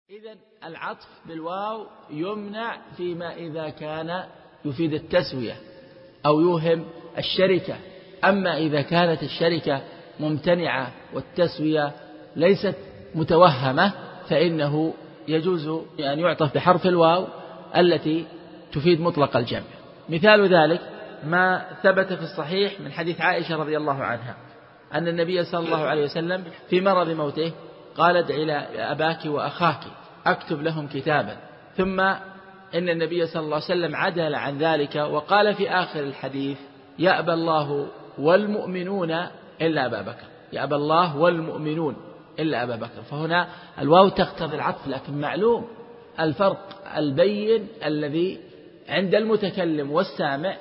إذن العطف بالواو يمنع فيما إذا كان يفيد التسوية أو يوهم الشركة. أما إذا كانت الشركة ممتنعة والتسوية ليست متوهمة فإنه يجوز أن يعطف بحرف الواو التي تفيد مطلق الجمع. مثال ذلك ما ثبت في الصحيح من حديث عائشة رضي الله عنها أن النبي صلى الله عليه وسلم في مرض موته قال ادع إلى أباك وأخاك أكتب لهم كتابا، ثم إن النبي صلى الله عليه وسلم عدل عن ذلك وقال في آخر الحديث يأبى الله والمؤمنون إلا أبا بكر، يأبى الله والمؤمنون إلا أبا بكر. فهنا الواو تقتضي العطف، لكن معلوم الفرق البين الذي عند المتكلم والسامع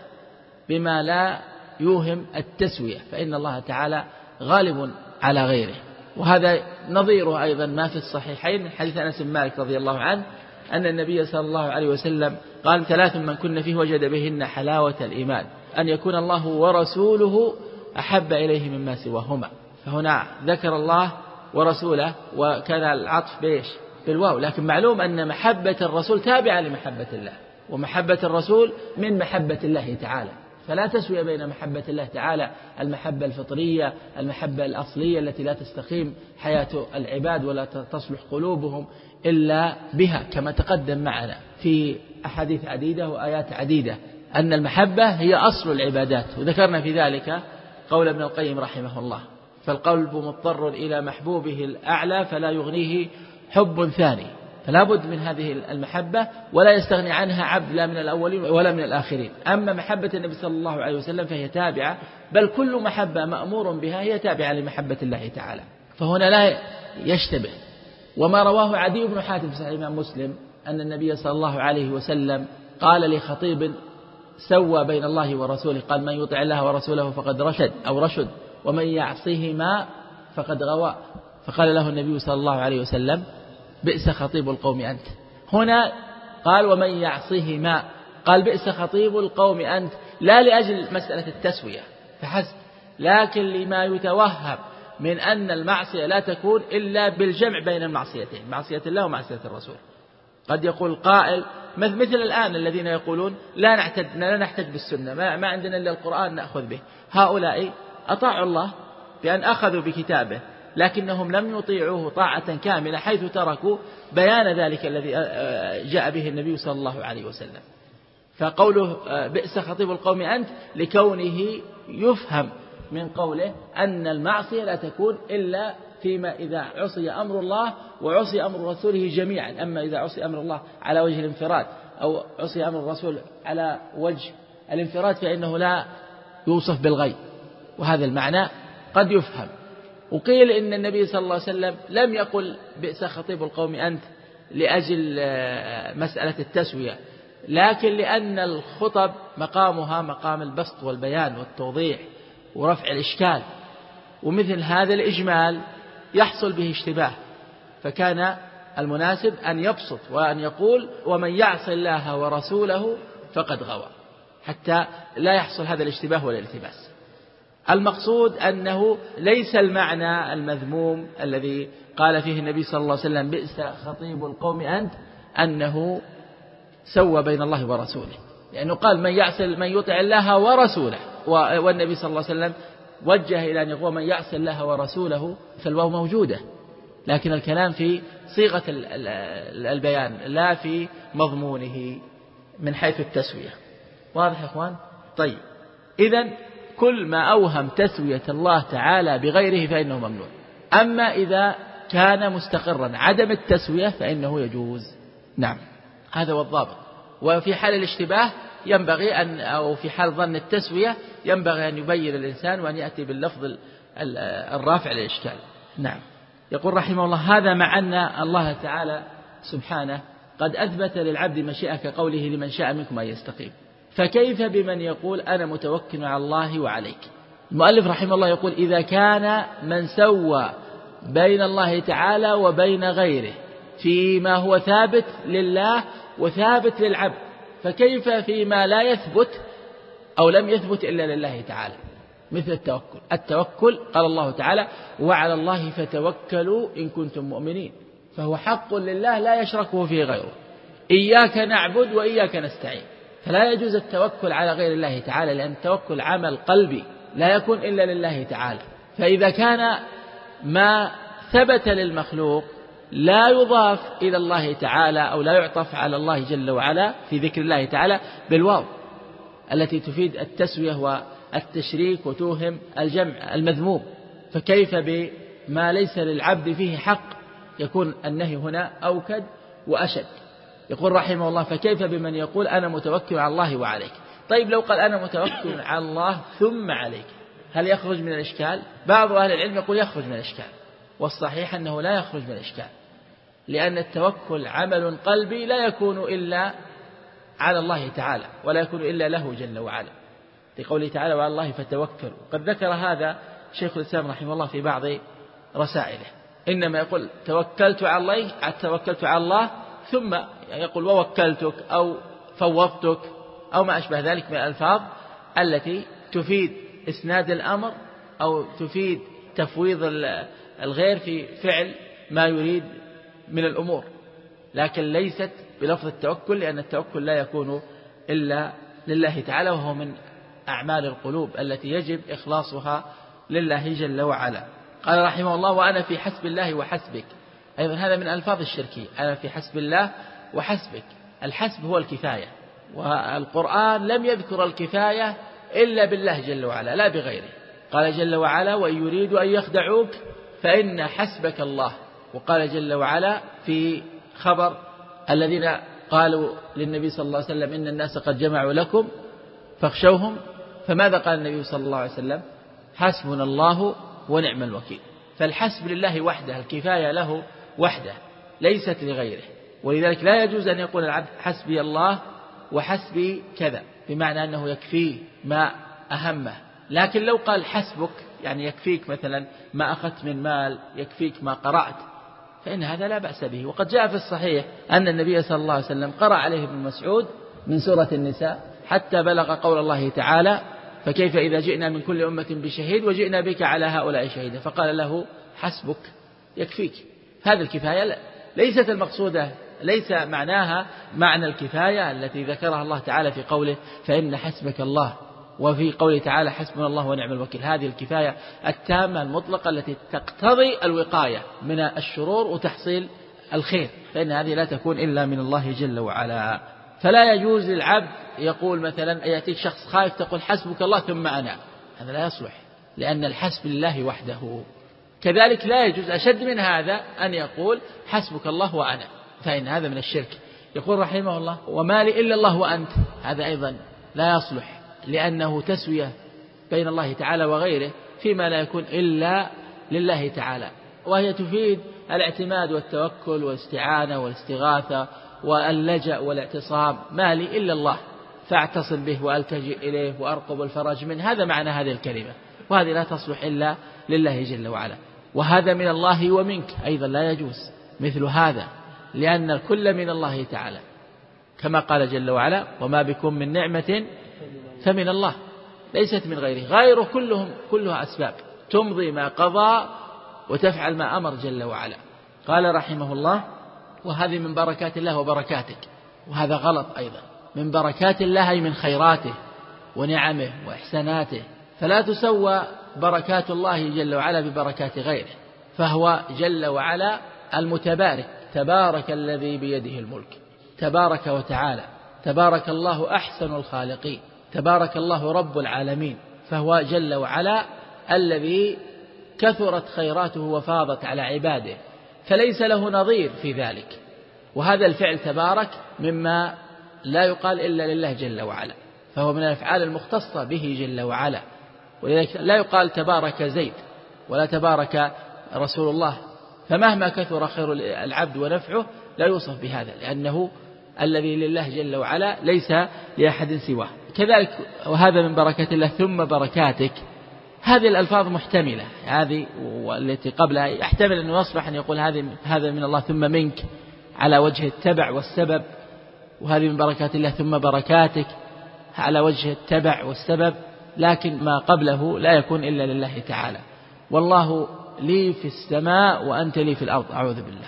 بما لا يوهم التسوية، فإن الله تعالى غالب على غيره. وهذا نظيره أيضا ما في الصحيحين من حديث أنس بن مالك رضي الله عنه أن النبي صلى الله عليه وسلم قال 3 من كن فيه وجد بهن حلاوة الإيمان أن يكون الله ورسوله أحب إليه مما سواهما. فهنا ذكر الله ورسوله وكان العطف بإيش؟ بالواو، لكن معلوم أن محبة الرسول تابعة لمحبة الله، ومحبة الرسول من محبة الله تعالى، فلا تسوية بين محبة الله تعالى المحبة الفطرية المحبة الأصلية التي لا تستقيم حياة العباد ولا تصلح قلوبهم إلا بها، كما تقدم معنا في أحاديث عديدة وآيات عديدة أن المحبة هي أصل العبادات. وذكرنا في ذلك قول ابن القيم رحمه الله فالقلب مضطر إلى محبوبه الأعلى فلا يغنيه حب ثاني، فلا بد من هذه المحبة ولا يستغني عنها عبد لا من الأولين ولا من الآخرين. أما محبة النبي صلى الله عليه وسلم فهي تابعة، بل كل محبة مأمور بها هي تابعة لمحبة الله تعالى، فهنا لا يشتبه. وما رواه عدي بن حاتم في صحيح الإمام مسلم أن النبي صلى الله عليه وسلم قال لخطيب سوى بين الله ورسوله قال من يطع الله ورسوله فقد رشد أو رشد ومن يعصيهما فقد غوى، فقال له النبي صلى الله عليه وسلم بئس خطيب القوم أنت. هنا قال ومن يعصيهما، قال بئس خطيب القوم أنت لا لأجل مسألة التسوية فحسب، لكن لما يتوهم من أن المعصية لا تكون إلا بالجمع بين المعصيتين، معصية الله ومعصية الرسول. قد يقول قائل مثل الآن الذين يقولون لا نحتج بالسنة، ما عندنا إلا القرآن نأخذ به. هؤلاء أطاعوا الله بأن أخذوا بكتابه، لكنهم لم يطيعوه طاعة كاملة حيث تركوا بيان ذلك الذي جاء به النبي صلى الله عليه وسلم. فقوله بئس خطيب القوم أنت لكونه يفهم من قوله أن المعصية لا تكون إلا فيما إذا عصي أمر الله وعصي أمر رسوله جميعا. أما إذا عصي أمر الله على وجه الانفراد أو عصي أمر الرسول على وجه الانفراد فإنه لا يوصف بالغيب، وهذا المعنى قد يفهم. وقيل إن النبي صلى الله عليه وسلم لم يقل بئس خطيب القوم أنت لأجل مسألة التسوية، لكن لأن الخطب مقامها مقام البسط والبيان والتوضيح ورفع الإشكال، ومثل هذا الإجمال يحصل به اشتباه، فكان المناسب أن يبسط وأن يقول ومن يعص الله ورسوله فقد غوى، حتى لا يحصل هذا الاشتباه والالتباس. المقصود أنه ليس المعنى المذموم الذي قال فيه النبي صلى الله عليه وسلم بئس خطيب القوم أنت أنه سوى بين الله ورسوله، لأنه قال من يطع الله ورسوله، والنبي صلى الله عليه وسلم وجه إلى أن يقول من يعص الله ورسوله، فالواو موجودة، لكن الكلام في صيغة البيان لا في مضمونه من حيث التسوية. واضح يا أخوان؟ طيب، إذن كل ما أوهم تسوية الله تعالى بغيره فإنه ممنوع. أما إذا كان مستقرا عدم التسوية فإنه يجوز. نعم، هذا هو الضابط. وفي حال الاشتباه ينبغي أو في حال ظن التسوية ينبغي أن يبين الإنسان وأن يأتي باللفظ الرافع للإشكال. نعم. يقول رحمه الله هذا مع أن الله تعالى سبحانه قد أثبت للعبد مشيئة كقوله لمن شاء منكم أن يستقيم، فكيف بمن يقول أنا متوكل على الله وعليك؟ المؤلف رحمه الله يقول إذا كان من سوى بين الله تعالى وبين غيره فيما هو ثابت لله وثابت للعبد، فكيف فيما لا يثبت أو لم يثبت إلا لله تعالى، مثل التوكل. قال الله تعالى وعلى الله فتوكلوا إن كنتم مؤمنين، فهو حق لله لا يشركه فيه غيره. إياك نعبد وإياك نستعين. فلا يجوز التوكل على غير الله تعالى، لأن التوكل عمل قلبي لا يكون إلا لله تعالى. فإذا كان ما ثبت للمخلوق لا يضاف إلى الله تعالى أو لا يعطف على الله جل وعلا في ذكر الله تعالى بالواو التي تفيد التسوية والتشريك وتوهم الجمع المذموم، فكيف بما ليس للعبد فيه حق؟ يكون النهي هنا أوكد وأشد. يقول رحمه الله: فكيف بمن يقول أنا متوكل على الله وعليك؟ طيب لو قال أنا متوكل على الله ثم عليك، هل يخرج من الإشكال؟ بعض أهل العلم يقول يخرج من الإشكال، والصحيح أنه لا يخرج من الإشكال، لأن التوكل عمل قلبي لا يكون إلا على الله تعالى ولا يكون إلا له جل وعلا، لقوله تعالى: وعلى الله فتوكلوا. قد ذكر هذا شيخ الإسلام رحمه الله في بعض رسائله، إنما يقول توكلت على الله ثم يقول ووكلتك أو فوضتك أو ما أشبه ذلك من الألفاظ التي تفيد إسناد الأمر أو تفيد تفويض الغير في فعل ما يريد من الأمور، لكن ليست بلفظ التوكل، لأن التوكل لا يكون إلا لله تعالى، وهو من أعمال القلوب التي يجب إخلاصها لله جل وعلا. قال رحمه الله: وأنا في حسب الله وحسبك. أيضا هذا من ألفاظ الشركية، أنا في حسب الله وحسبك. الحسب هو الكفاية، والقرآن لم يذكر الكفاية إلا بالله جل وعلا لا بغيره. قال جل وعلا: وإن يريدوا أن يخدعوك فإن حسبك الله. وقال جل وعلا في خبر الذين قالوا للنبي صلى الله عليه وسلم: إن الناس قد جمعوا لكم فاخشوهم، فماذا قال النبي صلى الله عليه وسلم؟ حسبنا الله ونعم الوكيل. فالحسب لله وحده، الكفاية له وحده ليست لغيره، ولذلك لا يجوز أن يقول العبد حسبي الله وحسبي كذا، بمعنى أنه يكفيه ما أهمه. لكن لو قال حسبك، يعني يكفيك مثلا ما أخذت من مال، يكفيك ما قرأت، فإن هذا لا بأس به. وقد جاء في الصحيح أن النبي صلى الله عليه وسلم قرأ عليه ابن مسعود من سورة النساء حتى بلغ قول الله تعالى: فكيف إذا جئنا من كل أمة بشهيد وجئنا بك على هؤلاء شهيدا، فقال له: حسبك، يكفيك. هذه الكفاية ليست المقصودة، ليس معناها معنى الكفاية التي ذكرها الله تعالى في قوله: فإن حسبك الله، وفي قوله تعالى: حسبنا الله ونعم الوكيل. هذه الكفاية التامة المطلقة التي تقتضي الوقاية من الشرور وتحصيل الخير، فإن هذه لا تكون إلا من الله جل وعلا. فلا يجوز للعبد يقول مثلا يأتيك شخص خائف تقول حسبك الله ثم أنا، هذا لا يصلح، لأن الحسب لله وحده. كذلك لا يجوز أشد من هذا أن يقول حسبك الله وأنا، فإن هذا من الشرك. يقول رحمه الله: وما لي إلا الله وأنت، هذا أيضا لا يصلح، لأنه تسوية بين الله تعالى وغيره فيما لا يكون إلا لله تعالى، وهي تفيد الاعتماد والتوكل والاستعانة والاستغاثة واللجأ والاعتصام. ما لي إلا الله فاعتصم به وألتجئ إليه وأرقب الفرج منه، هذا معنى هذه الكلمة، وهذه لا تصلح إلا لله جل وعلا. وهذا من الله ومنك أيضا لا يجوز مثل هذا، لأن الكل من الله تعالى، كما قال جل وعلا: وما بكم من نعمة فمن الله ليست من غيره كلها أسباب تمضي ما قضى وتفعل ما أمر جل وعلا. قال رحمه الله: وهذه من بركات الله وبركاتك. وهذا غلط أيضا، من بركات الله أي من خيراته ونعمه وإحساناته، فلا تسوى بركات الله جل وعلا ببركات غيره، فهو جل وعلا المتبارك. تبارك الذي بيده الملك، تبارك وتعالى، تبارك الله أحسن الخالقين، تبارك الله رب العالمين، فهو جل وعلا الذي كثرت خيراته وفاضت على عباده، فليس له نظير في ذلك. وهذا الفعل تبارك مما لا يقال إلا لله جل وعلا، فهو من الأفعال المختصة به جل وعلا، ولذلك لا يقال تبارك زيد ولا تبارك رسول الله، فمهما كثر خير العبد ونفعه لا يوصف بهذا، لأنه الذي لله جل وعلا ليس لأحد سواه. كذلك وهذا من بركات الله ثم بركاتك، هذه الألفاظ محتملة، هذه والتي قبلها يحتمل أن يصبح أن يقول هذا من الله ثم منك على وجه التبع والسبب، وهذه من بركات الله ثم بركاتك على وجه التبع والسبب، لكن ما قبله لا يكون إلا لله تعالى. والله لي في السماء وأنت لي في الأرض، أعوذ بالله.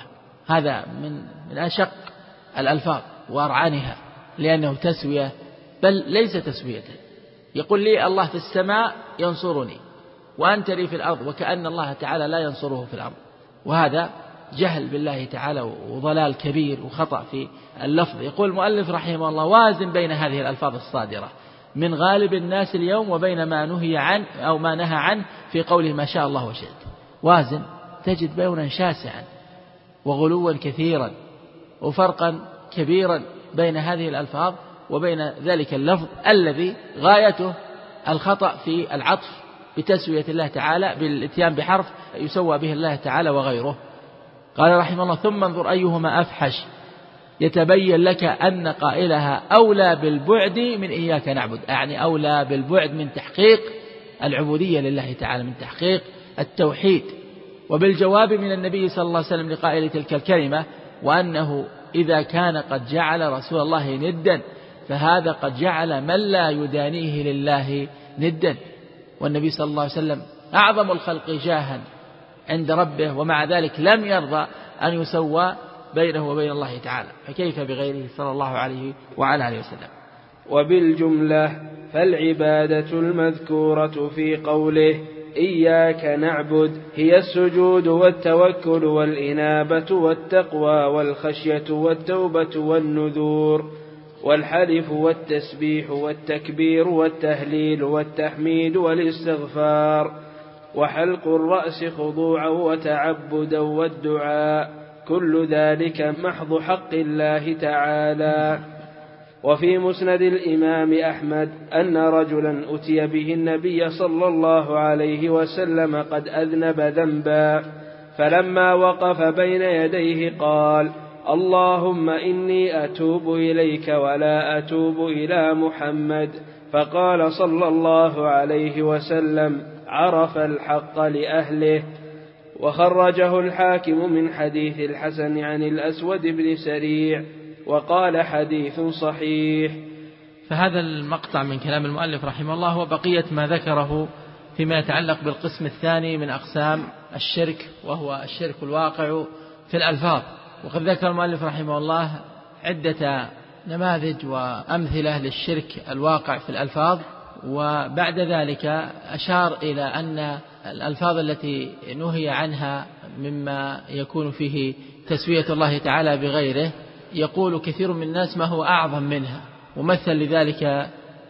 هذا من أشق الألفاظ وأرعانها، لأنه تسوية بل ليس تسوية. يقول لي الله في السماء ينصرني وأنت لي في الأرض، وكأن الله تعالى لا ينصره في الأرض، وهذا جهل بالله تعالى وضلال كبير وخطأ في اللفظ. يقول المؤلف رحمه الله: وازن بين هذه الألفاظ الصادرة من غالب الناس اليوم وبين ما نهي عنه أو ما نهى عنه في قوله ما شاء الله وشئت. وازن تجد بينا شاسعا وغلوا كثيرا وفرقا كبيرا بين هذه الألفاظ وبين ذلك اللفظ الذي غايته الخطأ في العطف بتسوية الله تعالى بالاتيان بحرف يسوى به الله تعالى وغيره. قال رحمه الله: ثم انظر أيهما أفحش يتبين لك أن قائلها أولى بالبعد من إياك نعبد، يعني أولى بالبعد من تحقيق العبودية لله تعالى، من تحقيق التوحيد. وبالجواب من النبي صلى الله عليه وسلم لقائل تلك الكلمة، وأنه إذا كان قد جعل رسول الله ندا فهذا قد جعل من لا يدانيه لله ندا، والنبي صلى الله عليه وسلم أعظم الخلق جاها عند ربه، ومع ذلك لم يرضى أن يسوى بينه وبين الله تعالى، فكيف بغيره صلى الله عليه وعلى آله وسلم. وبالجملة فالعبادة المذكورة في قوله إياك نعبد هي السجود والتوكل والإنابة والتقوى والخشية والتوبة والنذور والحلف والتسبيح والتكبير والتهليل والتحميد والاستغفار وحلق الرأس خضوعا وتعبدا والدعاء، كل ذلك محض حق الله تعالى. وفي مسند الإمام أحمد أن رجلا أتي به النبي صلى الله عليه وسلم قد أذنب ذنبا، فلما وقف بين يديه قال: اللهم إني أتوب إليك ولا أتوب إلى محمد. فقال صلى الله عليه وسلم: عرف الحق لأهله. وخرجه الحاكم من حديث الحسن عن الأسود بن سريع وقال حديث صحيح. فهذا المقطع من كلام المؤلف رحمه الله هو بقية ما ذكره فيما يتعلق بالقسم الثاني من أقسام الشرك، وهو الشرك الواقع في الألفاظ. وقد ذكر المؤلف رحمه الله عدة نماذج وأمثلة للشرك الواقع في الألفاظ، وبعد ذلك أشار إلى أن الألفاظ التي نهي عنها مما يكون فيه تسوية الله تعالى بغيره يقول كثير من الناس ما هو أعظم منها، ومثل لذلك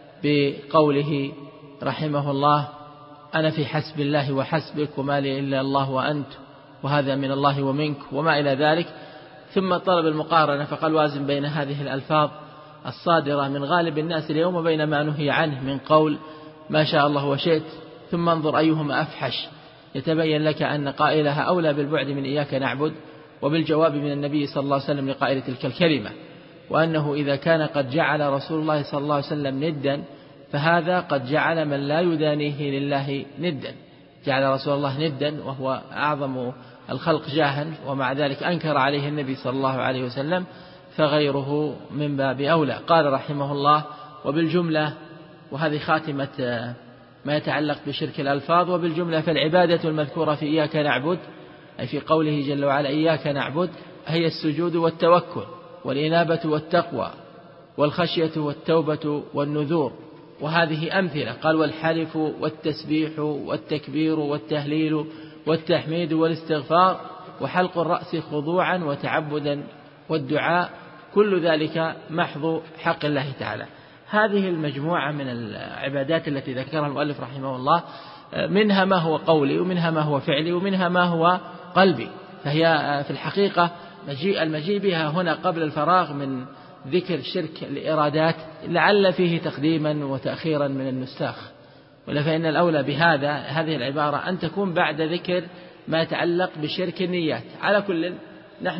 بقوله رحمه الله: أنا في حسب الله وحسبك وما لي إلا الله وأنت وهذا من الله ومنك وما إلى ذلك. ثم طلب المقارنة فقال: وازن بين هذه الألفاظ الصادرة من غالب الناس اليوم وبين ما نهي عنه من قول ما شاء الله وشئت، ثم انظر أيهما أفحش يتبين لك أن قائلها أولى بالبعد من إياك نعبد. وبالجواب من النبي صلى الله عليه وسلم لقائل تلك الكلمة، وأنه إذا كان قد جعل رسول الله صلى الله عليه وسلم ندا فهذا قد جعل من لا يدانيه لله ندا، جعل رسول الله ندا وهو أعظم الخلق جاها، ومع ذلك أنكر عليه النبي صلى الله عليه وسلم، فغيره من باب أولى. قال رحمه الله: وبالجملة، وهذه خاتمة ما يتعلق بشرك الألفاظ، وبالجملة فالعبادة المذكورة في إياك نعبد أي في قوله جل وعلا إياك نعبد هي السجود والتوكل والإنابة والتقوى والخشية والتوبة والنذور. وهذه أمثلة، قال: والحلف والتسبيح والتكبير والتهليل والتحميد والاستغفار وحلق الرأس خضوعا وتعبدا والدعاء، كل ذلك محض حق الله تعالى. هذه المجموعة من العبادات التي ذكرها المؤلف رحمه الله منها ما هو قولي ومنها ما هو فعلي ومنها ما هو قلبي، فهي في الحقيقة المجيء بها هنا قبل الفراغ من ذكر شرك الإرادات لعل فيه تقديما وتأخيرا من النساخ، ولا فإن الأولى بهذا هذه العبارة أن تكون بعد ذكر ما يتعلق بشرك النيات. على كل نحن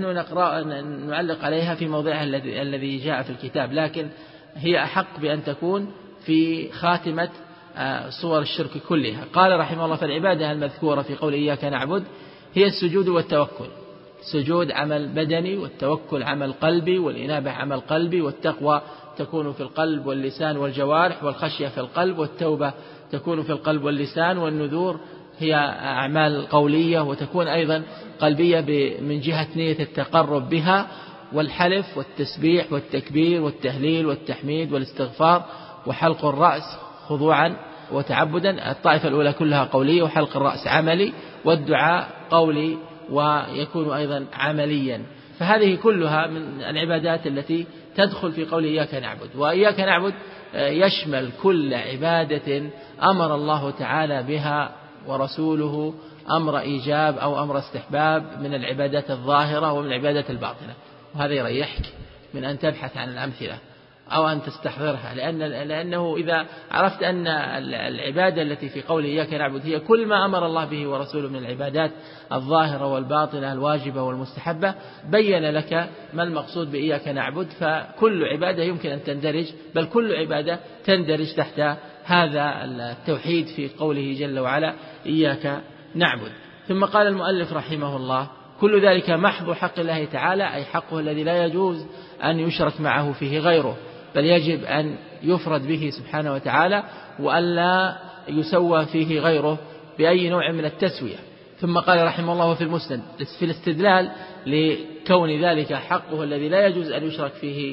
نعلق عليها في موضعها الذي جاء في الكتاب، لكن هي أحق بأن تكون في خاتمة صور الشرك كلها. قال رحمه الله: فالعبادة المذكورة في قول إياك نعبد هي السجود والتوكل. السجود عمل بدني، والتوكل عمل قلبي، والإنابة عمل قلبي، والتقوى تكون في القلب واللسان والجوارح، والخشية في القلب، والتوبة تكون في القلب واللسان، والنذور هي أعمال قولية وتكون أيضا قلبية من جهة نية التقرب بها، والحلف والتسبيح والتكبير والتهليل والتحميد والاستغفار وحلق الرأس خضوعا وتعبدا. الطائفة الأولى كلها قولية، وحلق الرأس عملي، والدعاء قولي ويكون أيضا عمليا. فهذه كلها من العبادات التي تدخل في قول إياك نعبد. وإياك نعبد يشمل كل عبادة أمر الله تعالى بها ورسوله أمر إيجاب أو أمر استحباب من العبادات الظاهرة ومن العبادات الباطنة. وهذا يريحك من أن تبحث عن الأمثلة أو أن تستحضرها، لأنه إذا عرفت أن العبادة التي في قول إياك نعبد هي كل ما أمر الله به ورسوله من العبادات الظاهرة والباطنة الواجبة والمستحبة، بين لك ما المقصود بإياك نعبد. فكل عبادة يمكن أن تندرج، بل كل عبادة تندرج تحت هذا التوحيد في قوله جل وعلا إياك نعبد. ثم قال المؤلف رحمه الله: كل ذلك محض حق الله تعالى، أي حقه الذي لا يجوز أن يشرك معه فيه غيره، بل يجب أن يفرد به سبحانه وتعالى، وألا يسوى فيه غيره بأي نوع من التسوية. ثم قال رحمه الله في المسند في الاستدلال لكون ذلك حقه الذي لا يجوز أن يشرك فيه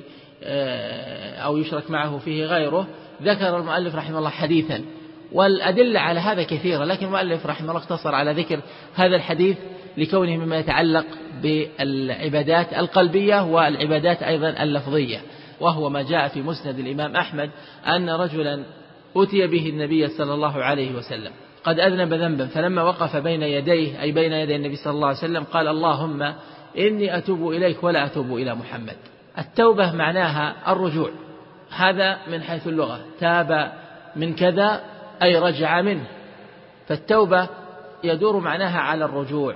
أو يشرك معه فيه غيره، ذكر المؤلف رحمه الله حديثا، والأدلة على هذا كثيرة، لكن المؤلف رحمه الله اقتصر على ذكر هذا الحديث لكونه مما يتعلق بالعبادات القلبية والعبادات أيضا اللفظية، وهو ما جاء في مسند الإمام أحمد أن رجلا أتي به النبي صلى الله عليه وسلم قد أذنب ذنبا، فلما وقف بين يديه أي بين يدي النبي صلى الله عليه وسلم قال: اللهم إني أتوب إليك ولا أتوب إلى محمد. التوبة معناها الرجوع، هذا من حيث اللغة، تاب من كذا أي رجع منه. فالتوبة يدور معناها على الرجوع،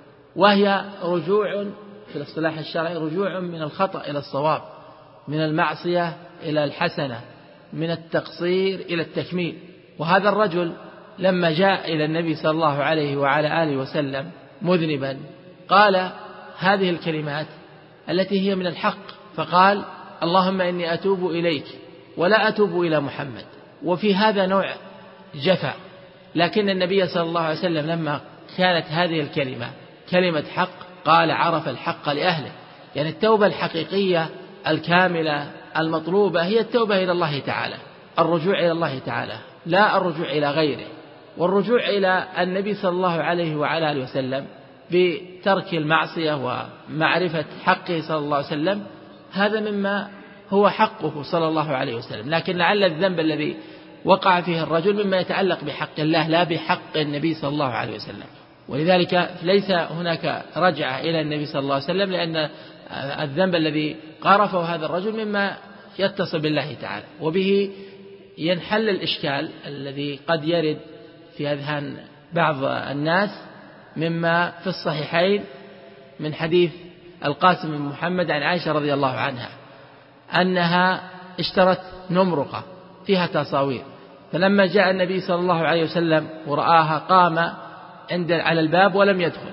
وهي رجوع في الاصطلاح الشرعي رجوع من الخطأ إلى الصواب، من المعصية إلى الحسنة، من التقصير إلى التكميل. وهذا الرجل لما جاء إلى النبي صلى الله عليه وعلى آله وسلم مذنبا قال هذه الكلمات التي هي من الحق، فقال: اللهم إني أتوب إليك ولا أتوب إلى محمد. وفي هذا نوع جفاء، لكن النبي صلى الله عليه وسلم لما كانت هذه الكلمة كلمة حق قال: عرف الحق لأهله. يعني التوبة الحقيقية الكاملة المطلوبة هي التوبة إلى الله تعالى، الرجوع إلى الله تعالى، لا الرجوع إلى غيره. والرجوع إلى النبي صلى الله عليه وعلى آله وسلم بترك المعصية ومعرفة حقه صلى الله عليه وسلم، هذا مما هو حقه صلى الله عليه وسلم. لكن لعل الذنب الذي وقع فيه الرجل مما يتعلق بحق الله لا بحق النبي صلى الله عليه وسلم، ولذلك ليس هناك رجعة إلى النبي صلى الله عليه وسلم، لأن الذنب الذي قارفه هذا الرجل مما يتصل بالله تعالى. وبه ينحل الإشكال الذي قد يرد في أذهان بعض الناس مما في الصحيحين من حديث القاسم بن محمد عن عائشة رضي الله عنها أنها اشترت نمرقة فيها تصاوير، فلما جاء النبي صلى الله عليه وسلم ورآها قام على الباب ولم يدخل،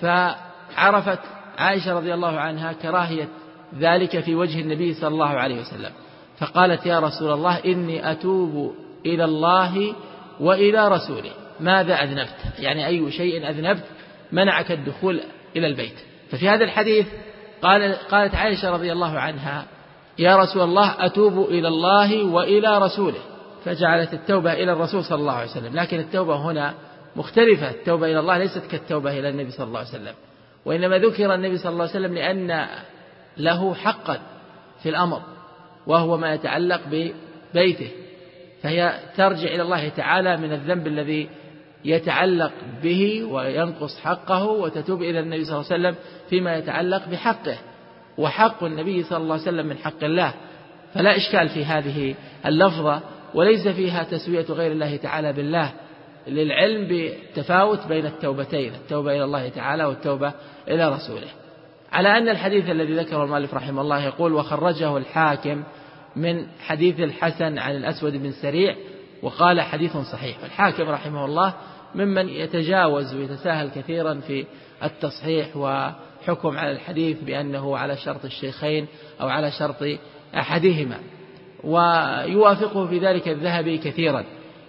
فعرفت عائشة رضي الله عنها كراهية ذلك في وجه النبي صلى الله عليه وسلم، فقالت: يا رسول الله إني أتوب إلى الله وإلى رسوله، ماذا أذنبت؟ يعني أي شيء أذنبت منعك الدخول إلى البيت؟ ففي هذا الحديث قالت عائشة رضي الله عنها: يا رسول الله أتوب إلى الله وإلى رسوله، فجعلت التوبة إلى الرسول صلى الله عليه وسلم. لكن التوبة هنا مختلفة، التوبة إلى الله ليست كالتوبة إلى النبي صلى الله عليه وسلم، وإنما ذكر النبي صلى الله عليه وسلم لأن له حقا في الأمر، وهو ما يتعلق ببيته، فهي ترجع إلى الله تعالى من الذنب الذي يتعلق به وينقص حقه، وتتوب إلى النبي صلى الله عليه وسلم فيما يتعلق بحقه، وحق النبي صلى الله عليه وسلم من حق الله. فلا إشكال في هذه اللفظة، وليس فيها تسوية غير الله تعالى بالله، للعلم بالتفاوت بين التوبتين، التوبة إلى الله تعالى والتوبة إلى رسوله. على أن الحديث الذي ذكره المؤلف رحمه الله يقول: وخرجه الحاكم من حديث الحسن عن الأسود بن سريع وقال حديث صحيح. الحاكم رحمه الله ممن يتجاوز ويتساهل كثيرا في التصحيح وحكم على الحديث بأنه على شرط الشيخين أو على شرط أحدهما، ويوافقه في ذلك الذهبي كثيرا،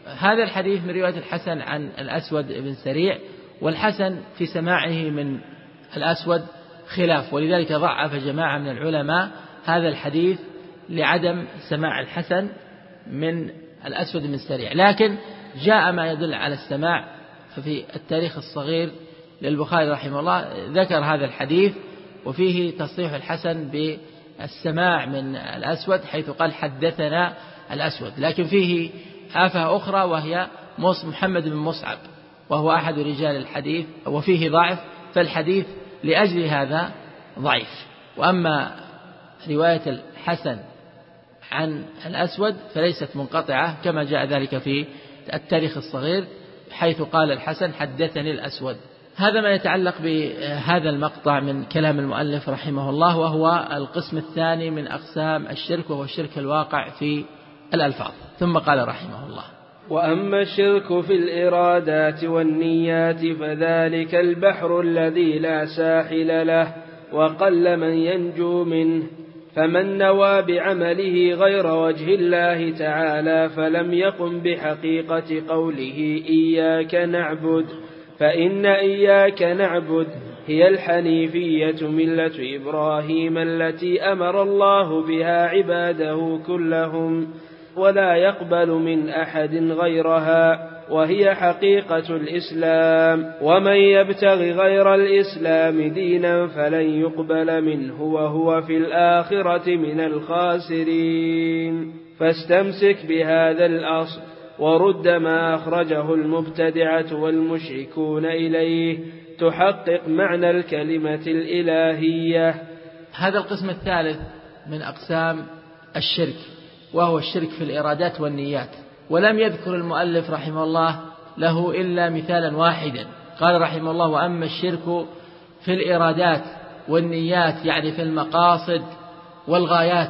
هذا الحديث من رواية الحسن عن الأسود بن سريع، والحسن في سماعه من الأسود خلاف، ولذلك ضعف جماعة من العلماء هذا الحديث لعدم سماع الحسن من الأسود بن سريع. لكن جاء ما يدل على السماع، ففي التاريخ الصغير للبخاري رحمه الله ذكر هذا الحديث وفيه تصريح الحسن بالسماع من الأسود، حيث قال حدثنا الأسود. لكن فيه آفة أخرى وهي محمد بن مصعب، وهو أحد رجال الحديث وفيه ضعف، فالحديث لأجل هذا ضعيف. وأما رواية الحسن عن الأسود فليست منقطعة كما جاء ذلك في التاريخ الصغير، حيث قال الحسن حدثني الأسود. هذا ما يتعلق بهذا المقطع من كلام المؤلف رحمه الله، وهو القسم الثاني من أقسام الشرك، وهو الشرك الواقع في الألفاظ. ثم قال رحمه الله: وأما الشرك في الإرادات والنيات فذلك البحر الذي لا ساحل له وقل من ينجو منه، فمن نوى بعمله غير وجه الله تعالى فلم يقم بحقيقة قوله إياك نعبد، فإن إياك نعبد هي الحنيفية ملة إبراهيم التي أمر الله بها عباده كلهم، ولا يقبل من أحد غيرها، وهي حقيقة الإسلام. ومن يبتغي غير الإسلام دينا فلن يقبل منه وهو في الآخرة من الخاسرين. فاستمسك بهذا الأصل ورد ما أخرجه المبتدعة والمشركون إليه تحقق معنى الكلمة الإلهية. هذا القسم الثالث من أقسام الشرك، وهو الشرك في الإرادات والنيات. ولم يذكر المؤلف رحمه الله له إلا مثالا واحدا، قال رحمه الله: وأما الشرك في الإرادات والنيات، يعني في المقاصد والغايات،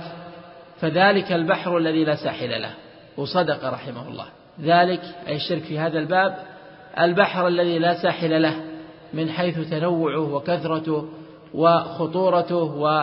فذلك البحر الذي لا ساحل له. وصدق رحمه الله، ذلك أي الشرك في هذا الباب البحر الذي لا ساحل له، من حيث تنوعه وكثرته وخطورته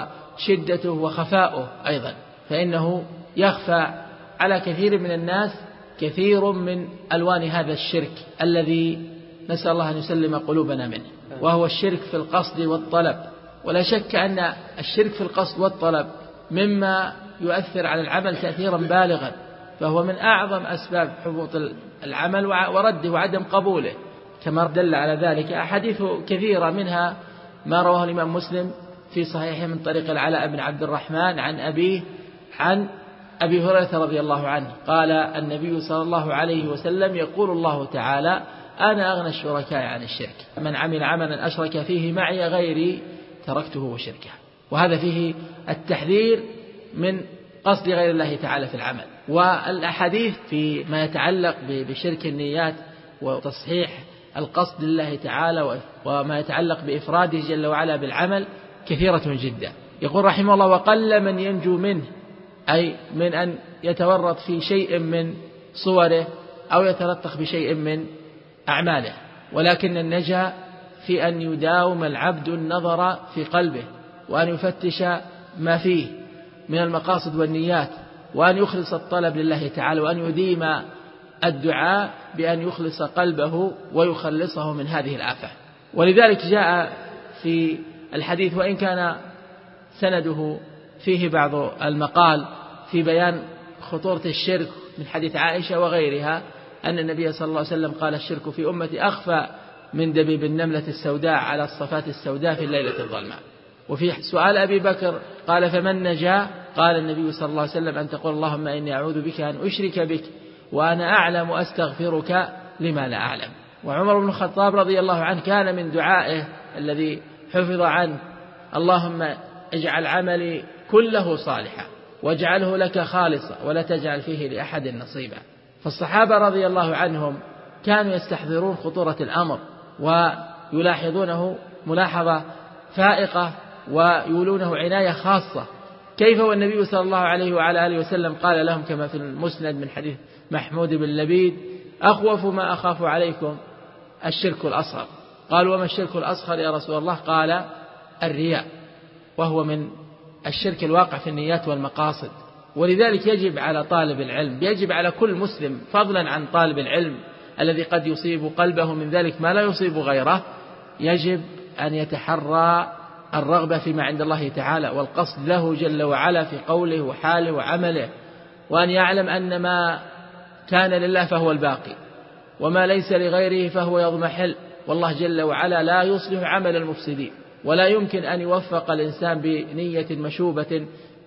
وشدته وخفاؤه أيضا، فإنه يخفى على كثير من الناس كثير من ألوان هذا الشرك الذي نسأل الله أن يسلم قلوبنا منه، وهو الشرك في القصد والطلب. ولا شك أن الشرك في القصد والطلب مما يؤثر على العمل تأثيرا بالغا، فهو من أعظم أسباب حبوط العمل ورده وعدم قبوله، كما دل على ذلك أحاديث كثيرة، منها ما رواه الإمام مسلم في صحيحه من طريق العلاء بن عبد الرحمن عن أبيه عن أبي هريرة رضي الله عنه قال: النبي صلى الله عليه وسلم: يقول الله تعالى: أنا أغنى الشركاء عن الشرك، من عمل عملا أشرك فيه معي غيري تركته وشركه. وهذا فيه التحذير من قصد غير الله تعالى في العمل. والأحاديث في ما يتعلق بشرك النيات وتصحيح القصد لله تعالى وما يتعلق بإفراده جل وعلا بالعمل كثيرة جدا. يقول رحمه الله: وقل من ينجو منه، أي من أن يتورط في شيء من صوره أو يتلطخ بشيء من أعماله، ولكن النجاة في أن يداوم العبد النظر في قلبه، وأن يفتش ما فيه من المقاصد والنيات، وأن يخلص الطلب لله تعالى، وأن يديم الدعاء بأن يخلص قلبه ويخلصه من هذه الآفة. ولذلك جاء في الحديث، وإن كان سنده فيه بعض المقال في بيان خطورة الشرك، من حديث عائشة وغيرها، أن النبي صلى الله عليه وسلم قال: الشرك في أمتي أخفى من دبيب النملة السوداء على الصفات السوداء في الليلة الظلماء. وفي سؤال أبي بكر قال: فمن نجا؟ قال النبي صلى الله عليه وسلم: أن تقول اللهم إني أعوذ بك أن أشرك بك وأنا أعلم أستغفرك لما لا أعلم. وعمر بن الخطاب رضي الله عنه كان من دعائه الذي حفظ عنه: اللهم اجعل عملي كله صالحا واجعله لك خالصا ولا تجعل فيه لأحد نصيبا. فالصحابة رضي الله عنهم كانوا يستحضرون خطورة الأمر ويلاحظونه ملاحظة فائقة ويولونه عناية خاصة. كيف والنبي صلى الله عليه وعلى آله وسلم قال لهم كما في المسند من حديث محمود بن لبيد: أخوف ما أخاف عليكم الشرك الأصغر. قالوا: وما الشرك الأصغر يا رسول الله؟ قال: الرياء، وهو من الشرك الواقع في النيات والمقاصد. ولذلك يجب على طالب العلم، يجب على كل مسلم فضلا عن طالب العلم الذي قد يصيب قلبه من ذلك ما لا يصيب غيره، يجب أن يتحرى الرغبة فيما عند الله تعالى والقصد له جل وعلا في قوله وحاله وعمله، وأن يعلم أن ما كان لله فهو الباقي، وما ليس لغيره فهو يضمحل، والله جل وعلا لا يصلح عمل المفسدين، ولا يمكن أن يوفق الإنسان بنية مشوبة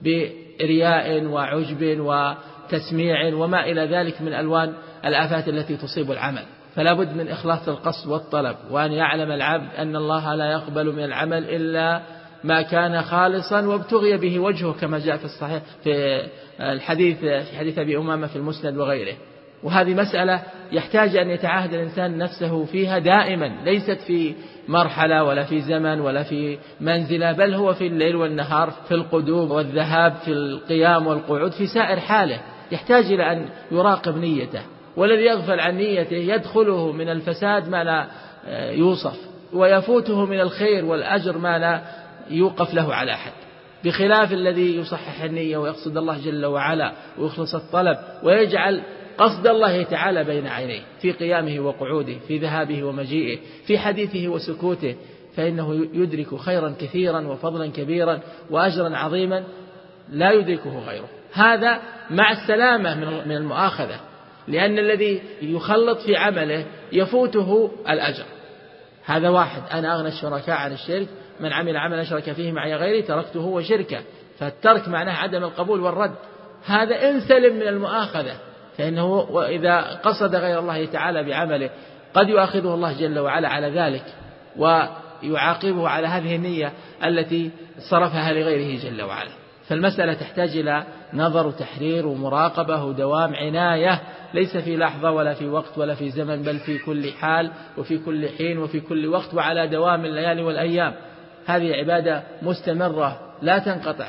برياء وعجب وتسميع وما إلى ذلك من ألوان الآفات التي تصيب العمل. فلا بد من إخلاص القصد والطلب، وأن يعلم العبد أن الله لا يقبل من العمل إلا ما كان خالصا وابتغي به وجهه، كما جاء في الصحيح في حديث أبي أمامة في المسند وغيره. وهذه مسألة يحتاج أن يتعاهد الإنسان نفسه فيها دائما، ليست في مرحلة ولا في زمن ولا في منزلة، بل هو في الليل والنهار، في القدوم والذهاب، في القيام والقعود، في سائر حاله يحتاج إلى أن يراقب نيته. والذي يغفل عن نيته يدخله من الفساد ما لا يوصف، ويفوته من الخير والأجر ما لا يوقف له على أحد، بخلاف الذي يصحح النية ويقصد الله جل وعلا ويخلص الطلب ويجعل قصد الله تعالى بين عينيه في قيامه وقعوده، في ذهابه ومجيئه، في حديثه وسكوته، فإنه يدرك خيرا كثيرا وفضلا كبيرا وأجرا عظيما لا يدركه غيره. هذا مع السلامة من المؤاخذة، لأن الذي يخلط في عمله يفوته الأجر. هذا واحد: أنا أغنى الشركاء عن الشرك، من عمل عملا شرك فيه معي غيري تركته وشركه. فالترك معناه عدم القبول والرد. هذا إن سلم من المؤاخذة، فإنه وإذا قصد غير الله تعالى بعمله قد يؤاخذه الله جل وعلا على ذلك ويعاقبه على هذه النية التي صرفها لغيره جل وعلا. فالمسألة تحتاج إلى نظر وتحرير ومراقبة ودوام عناية، ليس في لحظة ولا في وقت ولا في زمن، بل في كل حال وفي كل حين وفي كل وقت، وعلى دوام الليالي والأيام. هذه عبادة مستمرة لا تنقطع،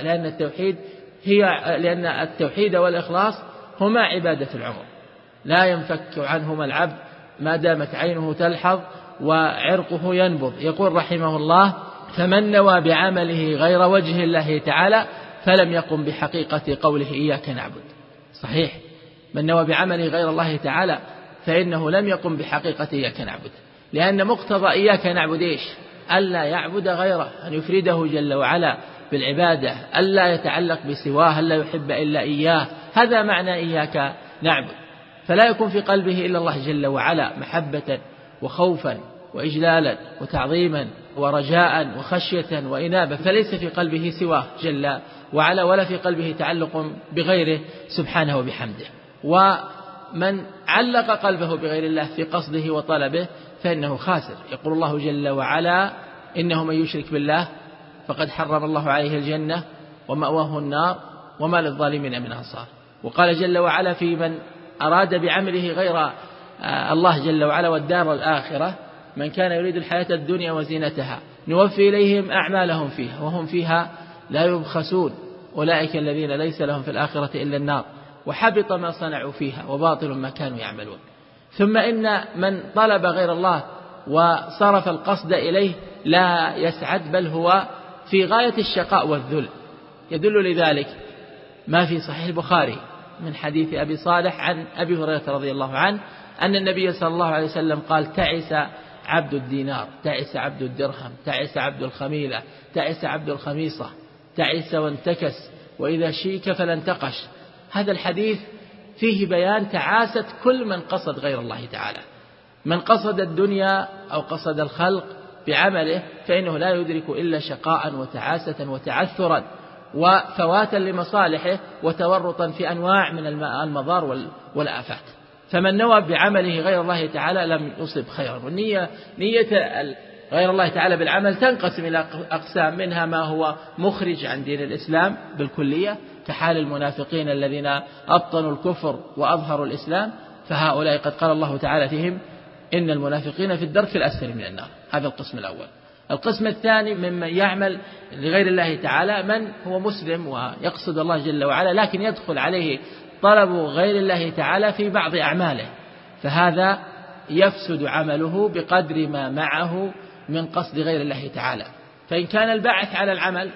لأن التوحيد والإخلاص هما عبادة العمر، لا ينفك عنهما العبد ما دامت عينه تلحظ وعرقه ينبض. يقول رحمه الله: فمن نوى بعمله غير وجه الله تعالى فلم يقم بحقيقة قوله إياك نعبد. صحيح، من نوى بعمله غير الله تعالى فإنه لم يقم بحقيقة إياك نعبد، لأن مقتضى إياك نعبد إيش؟ ألا يعبد غيره، أن يفرده جل وعلا بالعبادة، ألا يتعلق بسواه، ألا يحب إلا إياه. هذا معنى إياك نعبد. فلا يكون في قلبه إلا الله جل وعلا محبة وخوفا وإجلالا وتعظيما ورجاء وخشية وإنابة، فليس في قلبه سواه جل وعلا، ولا في قلبه تعلق بغيره سبحانه وبحمده. ومن علق قلبه بغير الله في قصده وطلبه فإنه خاسر. يقول الله جل وعلا: إنه من يشرك بالله فقد حرم الله عليه الجنة ومأواه النار وما للظالمين من أنصار. وقال جل وعلا في من أراد بعمله غير الله جل وعلا والدار الآخرة: من كان يريد الحياة الدنيا وزينتها نوفي إليهم أعمالهم فيها وهم فيها لا يبخسون أولئك الذين ليس لهم في الآخرة إلا النار وحبط ما صنعوا فيها وباطل ما كانوا يعملون. ثم إن من طلب غير الله وصرف القصد إليه لا يسعد، بل هو في غاية الشقاء والذل. يدل لذلك ما في صحيح البخاري من حديث أبي صالح عن أبي هريرة رضي الله عنه أن النبي صلى الله عليه وسلم قال: تعس عبد الدينار، تعس عبد الدرهم، تعس عبد الخميلة، تعس عبد الخميصة، تعس وانتكس، وإذا شيك فلا انتقش. هذا الحديث فيه بيان تعاسة كل من قصد غير الله تعالى. من قصد الدنيا أو قصد الخلق بعمله فإنه لا يدرك إلا شقاء وتعاسة وتعثرا وفواتا لمصالحه وتورطا في أنواع من المضار والآفات. فمن نوى بعمله غير الله تعالى لم يصب خيرا. والنية غير الله تعالى بالعمل تنقسم إلى أقسام، منها ما هو مخرج عن دين الإسلام بالكلية كحال المنافقين الذين أبطنوا الكفر وأظهروا الإسلام، فهؤلاء قد قال الله تعالى فيهم: إن المنافقين في الدرك الأسفل من النار. هذا القسم الأول. القسم الثاني ممن يعمل لغير الله تعالى من هو مسلم ويقصد الله جل وعلا، لكن يدخل عليه طلب غير الله تعالى في بعض أعماله، فهذا يفسد عمله بقدر ما معه من قصد غير الله تعالى. فإن كان الباعث على العمل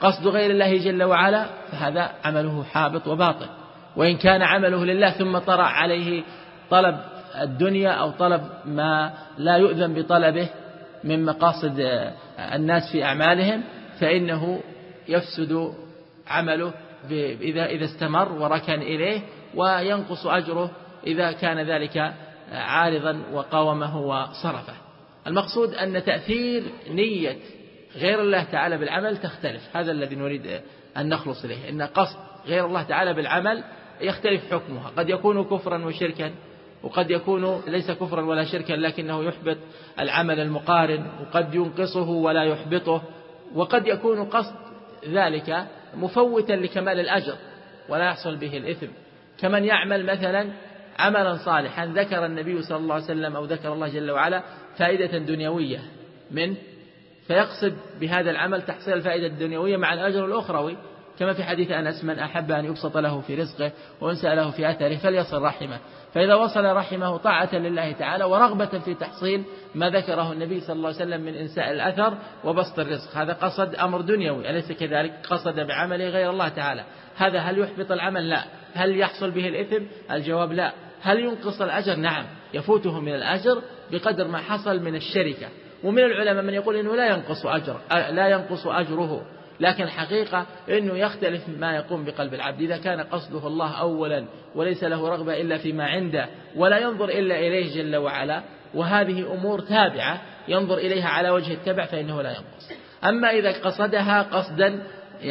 قصد غير الله جل وعلا فهذا عمله حابط وباطل. وإن كان عمله لله ثم طرأ عليه طلب الدنيا أو طلب ما لا يؤذن بطلبه من مقاصد الناس في أعمالهم فإنه يفسد عمله إذا استمر وركن إليه، وينقص أجره إذا كان ذلك عارضا وقاومه وصرفه. المقصود أن تأثير نية غير الله تعالى بالعمل تختلف، هذا الذي نريد أن نخلص إليه، إن قصد غير الله تعالى بالعمل يختلف حكمها، قد يكون كفرا وشركا، وقد يكون ليس كفرا ولا شركا لكنه يحبط العمل المقارن، وقد ينقصه ولا يحبطه، وقد يكون قصد ذلك مفوتا لكمال الأجر ولا يحصل به الإثم، كمن يعمل مثلا عملا صالحا ذكر النبي صلى الله عليه وسلم أو ذكر الله جل وعلا فائدة دنيوية منه، فيقصد بهذا العمل تحصيل الفائدة الدنيوية مع الأجر الأخروي، كما في حديث أنس: من أحب أن يبسط له في رزقه وينسأ له في أثره فليصل رحمه. فإذا وصل رحمه طاعة لله تعالى ورغبة في تحصيل ما ذكره النبي صلى الله عليه وسلم من إنساء الأثر وبسط الرزق، هذا قصد أمر دنيوي، أليس كذلك؟ قصد بعمله غير الله تعالى، هذا هل يحبط العمل؟ لا. هل يحصل به الإثم؟ الجواب لا. هل ينقص الأجر؟ نعم، يفوته من الأجر بقدر ما حصل من الشركة. ومن العلماء من يقول إنه لا ينقص أجره، لكن الحقيقة أنه يختلف ما يقوم بقلب العبد. إذا كان قصده الله أولا وليس له رغبة إلا فيما عنده ولا ينظر إلا إليه جل وعلا، وهذه أمور تابعة ينظر إليها على وجه التبع، فإنه لا ينقص. أما إذا قصدها قصدا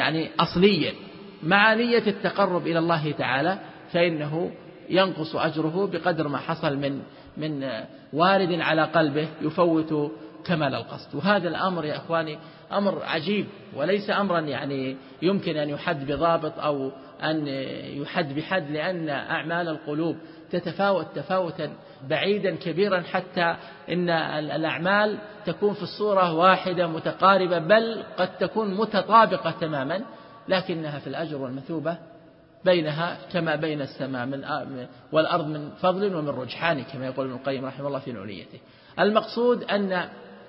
أصليا مع نية التقرب إلى الله تعالى فإنه ينقص أجره بقدر ما حصل من وارد على قلبه يفوت كمال القصد. وهذا الأمر يا أخواني أمر عجيب، وليس أمرا يمكن أن يحد بضابط أو أن يحد بحد، لأن أعمال القلوب تتفاوت تفاوتا بعيدا كبيرا، حتى إن الأعمال تكون في الصورة واحدة متقاربة، بل قد تكون متطابقة تماما، لكنها في الأجر والمثوبة بينها كما بين السماء والأرض من فضل ومن رجحان، كما يقول ابن القيم رحمه الله في نونيته. المقصود أن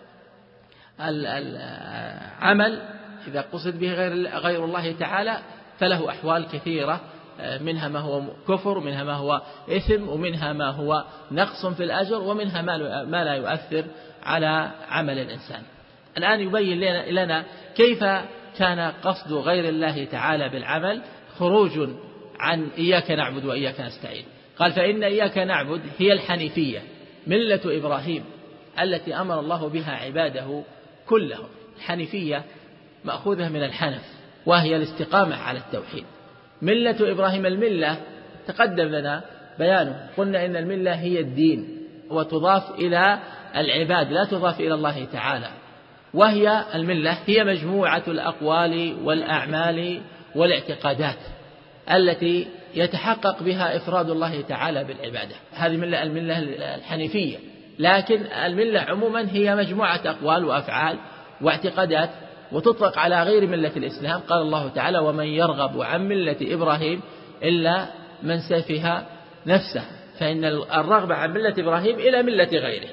العمل إذا قصد به غير الله تعالى فله أحوال كثيرة، منها ما هو كفر، منها ما هو إثم، ومنها ما هو نقص في الأجر، ومنها ما لا يؤثر على عمل الإنسان. الآن يبين لنا كيف كان قصد غير الله تعالى بالعمل خروج عن إياك نعبد وإياك نستعين. قال: فإن إياك نعبد هي الحنيفية ملة إبراهيم التي أمر الله بها عباده كلهم. الحنيفية مأخوذة من الحنف، وهي الاستقامة على التوحيد. ملة إبراهيم، الملة تقدم لنا بيانه، قلنا إن الملة هي الدين، وتضاف إلى العباد لا تضاف إلى الله تعالى، وهي الملة هي مجموعة الأقوال والأعمال والاعتقادات التي يتحقق بها إفراد الله تعالى بالعبادة. هذه الملة الحنيفية. لكن الملة عموما هي مجموعة أقوال وأفعال واعتقادات، وتطلق على غير ملة الإسلام. قال الله تعالى: ومن يرغب عن ملة إبراهيم إلا من سفه نفسه. فإن الرغبة عن ملة إبراهيم إلى ملة غيره.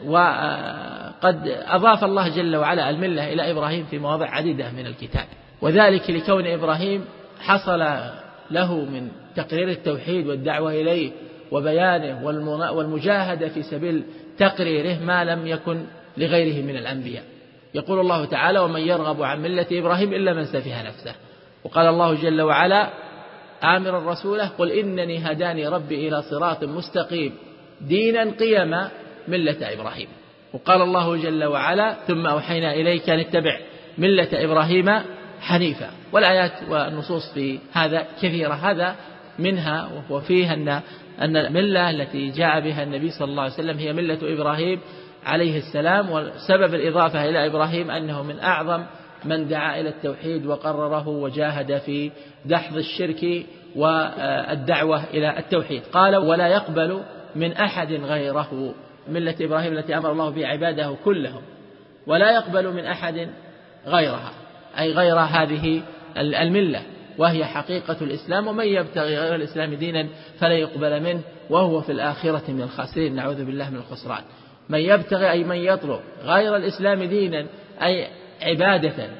وقد أضاف الله جل وعلا الملة إلى إبراهيم في مواضع عديدة من الكتاب، وذلك لكون إبراهيم حصل له من تقرير التوحيد والدعوة إليه وبيانه والمجاهدة في سبيل تقريره ما لم يكن لغيره من الأنبياء. يقول الله تعالى: ومن يرغب عن ملة إبراهيم إلا من سفه نفسه. وقال الله جل وعلا آمرا رسوله: قل إنني هداني ربي إلى صراط مستقيم دينا قيما ملة إبراهيم. وقال الله جل وعلا: ثم أوحينا إليك أن اتبع ملة إبراهيم حنيفا. والآيات والنصوص في هذا كثيرة. هذا منها وفيها أن الملة التي جاء بها النبي صلى الله عليه وسلم هي ملة إبراهيم عليه السلام. وسبب الإضافة إلى إبراهيم أنه من أعظم من دعا إلى التوحيد وقرره وجاهد في دحض الشرك والدعوة إلى التوحيد. قال: ولا يقبل من أحد غيره. ملة إبراهيم التي أمر الله بها عباده كلهم، ولا يقبل من أحد غيرها، أي غير هذه الملة، وهي حقيقة الإسلام. ومن يبتغي غير الإسلام دينا فلا يقبل منه وهو في الآخرة من الخاسرين. نعوذ بالله من الخسران. من يبتغي أي من يطلب غير الإسلام دينا، أي عبادة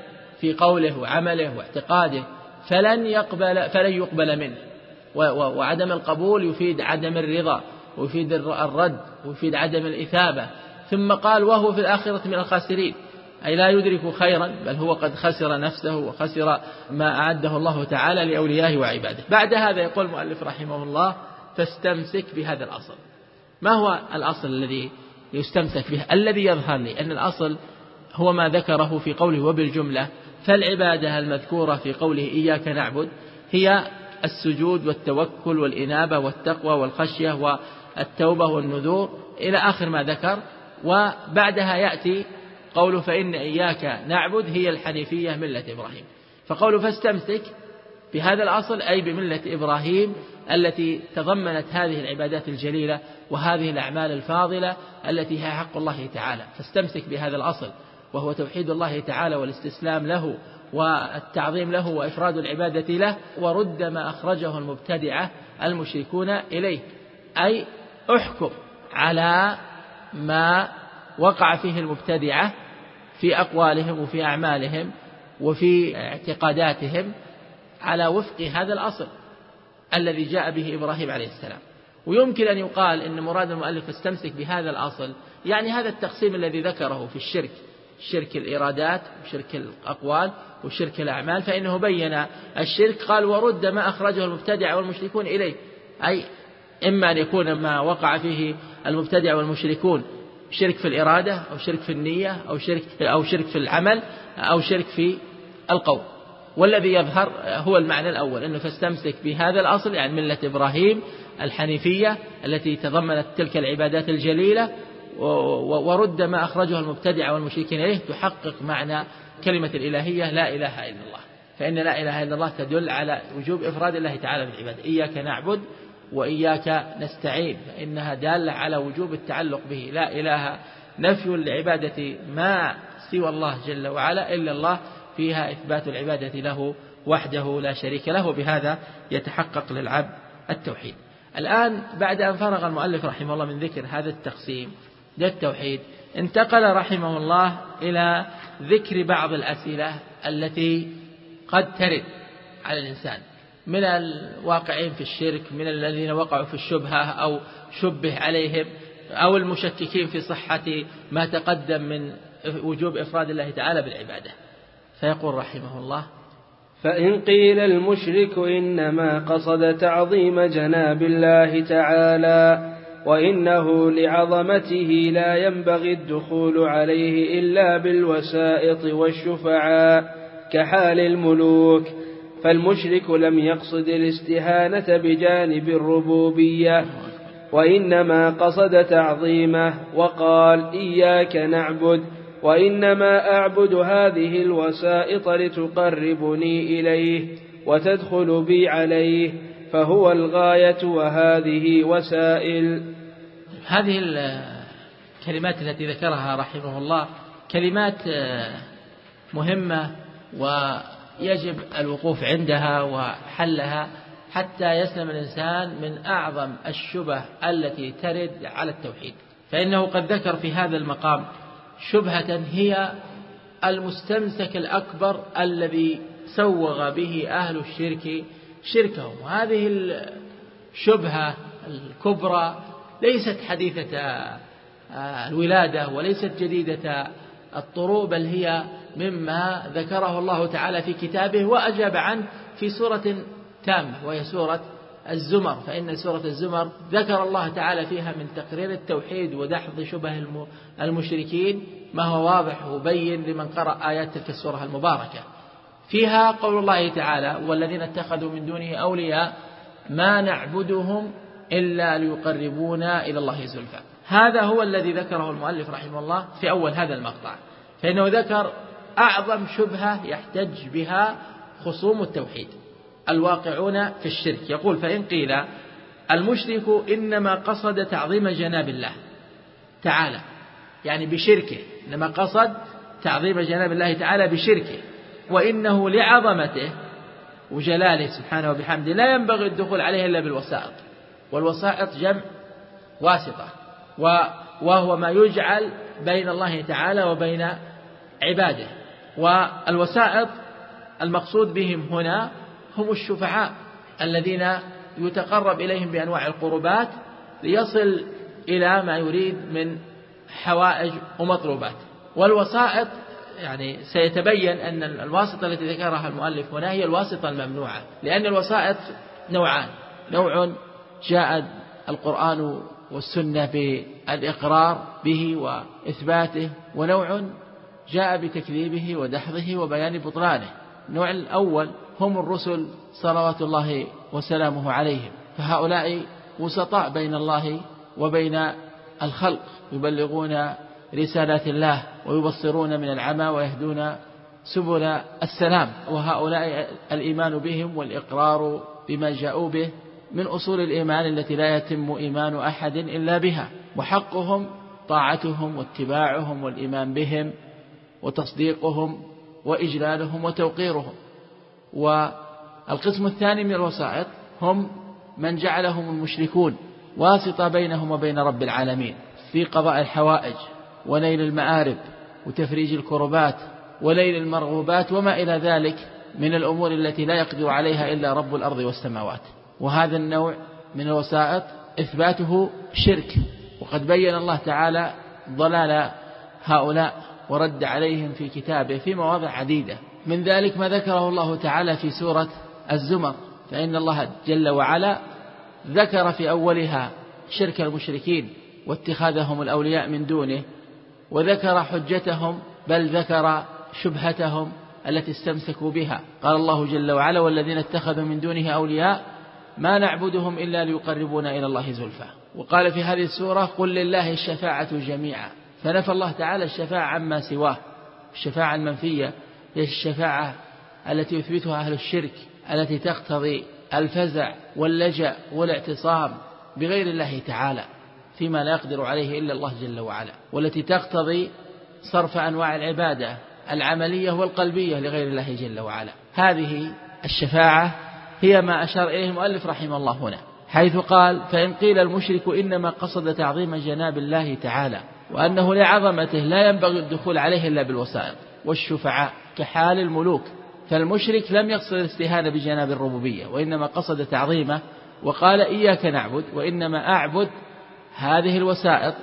في قوله وعمله واعتقاده فلن يقبل منه. وعدم القبول يفيد عدم الرضا ويفيد الرد ويفيد عدم الإثابة. ثم قال وهو في الآخرة من الخاسرين، أي لا يدرك خيرا بل هو قد خسر نفسه وخسر ما أعده الله تعالى لأوليائه وعباده. بعد هذا يقول المؤلف رحمه الله فاستمسك بهذا الأصل. ما هو الأصل الذي يستمسك به؟ الذي يظهر لي أن الأصل هو ما ذكره في قوله وبالجملة فالعبادة المذكورة في قوله إياك نعبد هي السجود والتوكل والإنابة والتقوى والخشية والتوبة والنذور إلى آخر ما ذكر. وبعدها يأتي قوله فإن إياك نعبد هي الحنيفية ملة إبراهيم. فقوله فاستمسك بهذا الأصل أي بملة إبراهيم التي تضمنت هذه العبادات الجليلة وهذه الأعمال الفاضلة التي هي حق الله تعالى. فاستمسك بهذا الأصل وهو توحيد الله تعالى والاستسلام له والتعظيم له وإفراد العبادة له، ورد ما أخرجه المبتدعة المشركون إليه، أي احكم على ما وقع فيه المبتدعة في أقوالهم وفي أعمالهم وفي اعتقاداتهم على وفق هذا الأصل الذي جاء به إبراهيم عليه السلام. ويمكن أن يقال إن مراد المؤلف استمسك بهذا الأصل يعني هذا التقسيم الذي ذكره في الشرك، شرك الإرادات وشرك الأقوال وشرك الأعمال، فإنه بين الشرك قال ورد ما أخرجه المبتدع والمشركون إليه، أي إما أن يكون ما وقع فيه المبتدع والمشركون شرك في الإرادة أو شرك في النية أو شرك في العمل أو شرك في القول. والذي يظهر هو المعنى الأول، أنه فاستمسك بهذا الأصل يعني ملة إبراهيم الحنيفية التي تضمنت تلك العبادات الجليلة، ورد ما أخرجه المبتدع والمشركين إليه، تحقق معنى كلمة الإلهية لا إله إلا الله. فإن لا إله إلا الله تدل على وجوب إفراد الله تعالى بالعبادة. إياك نعبد وإياك نستعين، فإنها دالة على وجوب التعلق به. لا إله نفي العبادة ما سوى الله جل وعلا إلا الله، فيها إثبات العبادة له وحده لا شريك له، بهذا يتحقق للعبد التوحيد. الآن بعد أن فرغ المؤلف رحمه الله من ذكر هذا التقسيم للتوحيد، انتقل رحمه الله إلى ذكر بعض الأسئلة التي قد ترد على الإنسان من الواقعين في الشرك، من الذين وقعوا في الشبهة أو شبه عليهم، أو المشككين في صحة ما تقدم من وجوب إفراد الله تعالى بالعبادة. فيقول رحمه الله فإن قيل المشرك إنما قصد تعظيم جناب الله تعالى وإنه لعظمته لا ينبغي الدخول عليه إلا بالوسائط والشفعاء كحال الملوك، فالمشرك لم يقصد الاستهانة بجانب الربوبية وإنما قصد تعظيمه وقال إياك نعبد، وإنما أعبد هذه الوسائط لتقربني إليه وتدخل بي عليه، فهو الغاية وهذه وسائل. هذه الكلمات التي ذكرها رحمه الله كلمات مهمة ويجب الوقوف عندها وحلها حتى يسلم الإنسان من أعظم الشبه التي ترد على التوحيد. فإنه قد ذكر في هذا المقام شبهة هي المستمسك الأكبر الذي سوغ به أهل الشرك شركهم. وهذه الشبهة الكبرى ليست حديثة الولادة وليست جديدة الطروء، بل هي مما ذكره الله تعالى في كتابه وأجاب عنه في سورة تامة وهي سورة الزمر. فإن سورة الزمر ذكر الله تعالى فيها من تقرير التوحيد ودحض شبه المشركين ما هو واضح وبين لمن قرأ آيات تلك السورة المباركة. فيها قول الله تعالى والذين اتخذوا من دونه أولياء ما نعبدهم إلا ليقربونا إلى الله زلفى. هذا هو الذي ذكره المؤلف رحمه الله في أول هذا المقطع، فإنه ذكر أعظم شبهة يحتج بها خصوم التوحيد الواقعون في الشرك. يقول فإن قيل المشرك إنما قصد تعظيم جناب الله تعالى، يعني بشركه، إنما قصد تعظيم جناب الله تعالى بشركه، وإنه لعظمته وجلاله سبحانه وبحمده لا ينبغي الدخول عليه إلا بالوسائط. والوسائط جمع واسطة، وهو ما يجعل بين الله تعالى وبين عباده. والوسائط المقصود بهم هنا هم الشفعاء الذين يتقرب إليهم بأنواع القربات ليصل إلى ما يريد من حوائج ومطلوبات. والوسائط يعني سيتبين أن الواسطة التي ذكرها المؤلف هنا هي الواسطة الممنوعة، لأن الوسائط نوعان: نوع جاء القرآن والسنة بالإقرار به وإثباته، ونوع جاء بتكذيبه ودحضه وبيان بطلانه. النوع الأول هم الرسل صلوات الله وسلامه عليهم، فهؤلاء وسطاء بين الله وبين الخلق، يبلغون رسالات الله ويبصرون من العمى ويهدون سبل السلام، وهؤلاء الإيمان بهم والإقرار بما جاءوا به من أصول الإيمان التي لا يتم إيمان أحد إلا بها، وحقهم طاعتهم واتباعهم والإيمان بهم وتصديقهم وإجلالهم وتوقيرهم. والقسم الثاني من الوسائط هم من جعلهم المشركون واسطة بينهم وبين رب العالمين في قضاء الحوائج ونيل المآرب وتفريج الكربات ونيل المرغوبات وما إلى ذلك من الأمور التي لا يقدر عليها إلا رب الأرض والسماوات. وهذا النوع من الوسائط إثباته شرك، وقد بين الله تعالى ضلال هؤلاء ورد عليهم في كتابه في مواضع عديدة، من ذلك ما ذكره الله تعالى في سورة الزمر، فإن الله جل وعلا ذكر في أولها شرك المشركين واتخاذهم الأولياء من دونه، وذكر حجتهم بل ذكر شبهتهم التي استمسكوا بها. قال الله جل وعلا: والذين اتخذوا من دونه أولياء ما نعبدهم إلا ليقربونا إلى الله زلفى. وقال في هذه السورة: قل لله الشفاعة جميعا، فنفى الله تعالى الشفاعة عما سواه. الشفاعة المنفية هي الشفاعة التي يثبتها أهل الشرك، التي تقتضي الفزع واللجأ والاعتصام بغير الله تعالى فيما لا يقدر عليه إلا الله جل وعلا، والتي تقتضي صرف أنواع العبادة العملية والقلبية لغير الله جل وعلا. هذه الشفاعة هي ما أشار إليه المؤلف رحمه الله هنا، حيث قال: فإن قيل المشرك إنما قصد تعظيم جناب الله تعالى، وأنه لعظمته لا ينبغي الدخول عليه إلا بالوسائط والشفعاء كحال الملوك، فالمشرك لم يقصد الاستهانة بجناب الربوبية، وإنما قصد تعظيمه، وقال: إياك نعبد، وإنما أعبد هذه الوسائط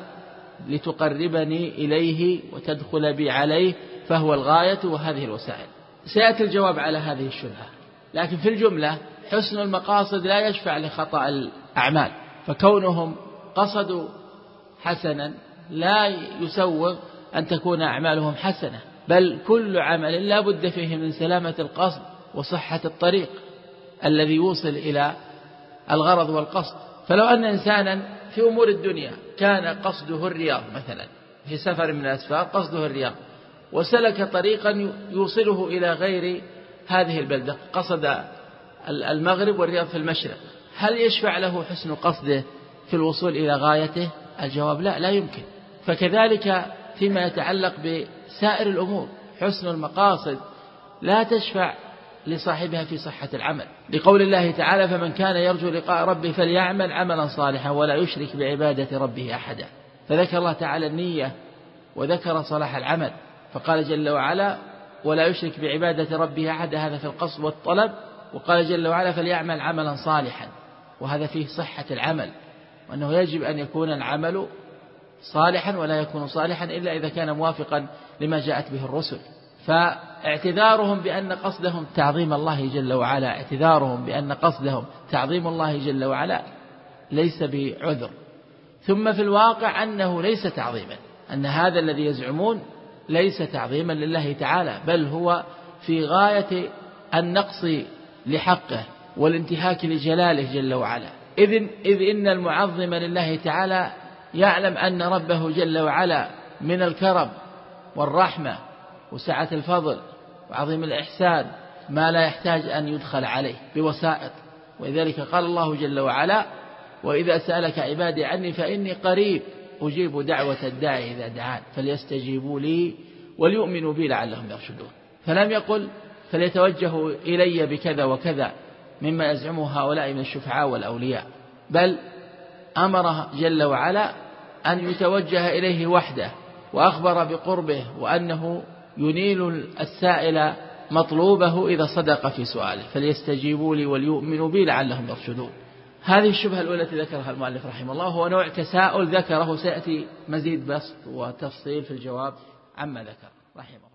لتقربني إليه وتدخل بي عليه، فهو الغاية وهذه الوسائل. سيأتي الجواب على هذه الشبهة، لكن في الجملة حسن المقاصد لا يشفع لخطأ الأعمال، فكونهم قصدوا حسنا لا يسوغ أن تكون أعمالهم حسنة، بل كل عمل لا بد فيه من سلامة القصد وصحة الطريق الذي يوصل إلى الغرض والقصد. فلو أن إنسانا في أمور الدنيا كان قصده الرياض مثلا، في سفر من الأسفار قصده الرياض، وسلك طريقا يوصله إلى غير هذه البلدة، قصد المغرب والرياض في المشرق، هل يشفع له حسن قصده في الوصول إلى غايته؟ الجواب لا يمكن. فكذلك فيما يتعلق بسائر الأمور حسن المقاصد لا تشفع لصاحبها في صحة العمل، لقول الله تعالى: فمن كان يرجو لقاء ربه فليعمل عملا صالحا ولا يشرك بعبادة ربه أحدا. فذكر الله تعالى النية وذكر صلاح العمل، فقال جل وعلا: ولا يشرك بعبادة ربه أحدا، هذا في القصد والطلب. وقال جل وعلا: فليعمل عملا صالحا، وهذا فيه صحة العمل، وأنه يجب أن يكون العمل صالحا ولا يكون صالحا إلا إذا كان موافقا لما جاءت به الرسل. فاعتذارهم بأن قصدهم تعظيم الله جل وعلا، اعتذارهم بأن قصدهم تعظيم الله جل وعلا ليس بعذر. ثم في الواقع أنه ليس تعظيما، أن هذا الذي يزعمون ليس تعظيما لله تعالى، بل هو في غاية النقص لحقه والانتهاك لجلاله جل وعلا. إذ إن المعظم لله تعالى يعلم أن ربه جل وعلا من الكرم والرحمة وسعة الفضل وعظيم الإحسان ما لا يحتاج أن يدخل عليه بوسائط. ولذلك قال الله جل وعلا: وإذا سألك عبادي عني فإني قريب أجيب دعوة الداعي إذا دعان فليستجيبوا لي وليؤمنوا بي لعلهم يرشدون. فلم يقل فليتوجهوا إلي بكذا وكذا مما يزعمه هؤلاء من الشفعاء والأولياء، بل أمر جل وعلا أن يتوجه إليه وحده، وأخبر بقربه وأنه ينيل السائل مطلوبه إذا صدق في سؤاله، فليستجيبوا لي وليؤمنوا بي لعلهم يرشدون. هذه الشبهة الأولى التي ذكرها المؤلف رحمه الله، هو نوع تساؤل ذكره، سيأتي مزيد بسط وتفصيل في الجواب عما ذكر رحمه الله.